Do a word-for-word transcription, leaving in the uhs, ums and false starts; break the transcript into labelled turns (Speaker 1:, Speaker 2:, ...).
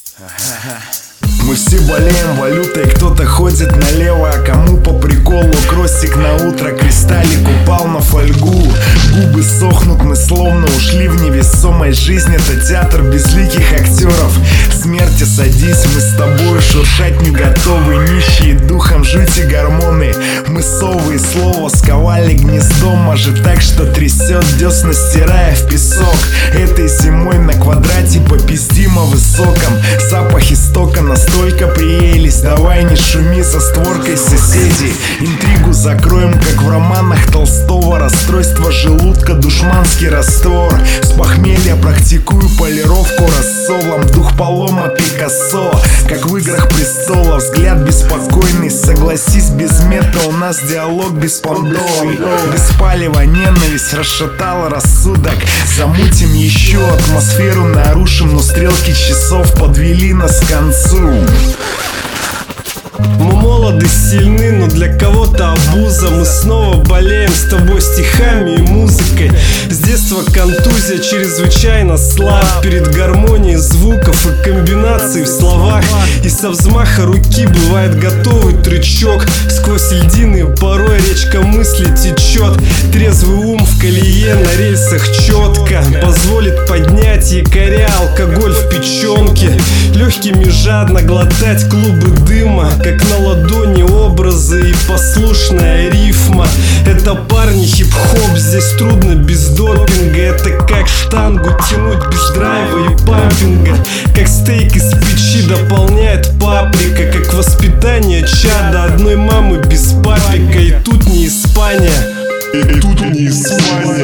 Speaker 1: Мы все болеем валютой, кто-то ходит налево, а кому по приколу кростик на утро, кристаллик упал на фольгу. Губы сохнут, мы словно ушли в невесомость. Жизнь — это театр безликих актеров. Смерти садись, мы с тобой шуршать не готовы. Нищие духом, жути гормоны. Мы совы и слово сковали гнездо. Может так, что трясет десна, стирая в песок. Этой зимой на квадрате попиздим о высоком. Запах истока настолько приелись. Давай не шуми за створкой соседей. Интригу закроем, как в романах Толстого. Расстройство желудка, душманский раствор. С похмелья практикую полировку рассолом. Дух полома Пикассо, как в играх престола. Взгляд беспокойный, согласись, без мета у нас диалог беспонтовый. Без палева ненависть расшатала рассудок. Замутим еще атмосферу, нарушим, но стрелки часов подвели нас к концу.
Speaker 2: Мы молоды, сильны, но для кого-то обуза. Мы снова болеем с тобой стихами и музыкой. С детства контузия чрезвычайно слаб перед гармонией звуков и комбинаций в словах. И со взмаха руки бывает готовый трючок. Сквозь льдины порой речка мысли течет. Трезвый ум в колее на рельсах четко позволит поднять якоря, алкоголь в печенке. Легкими жадно глотать клубы дыма, как на ладони образы и послушная рифма. Это парни хип-хоп, здесь трудно без допинга. Это как штангу тянуть без драйва и пампинга. Как стейк из печи дополняет паприка. Как воспитание чада одной мамы без папика. И тут не Испания, и тут не Испания.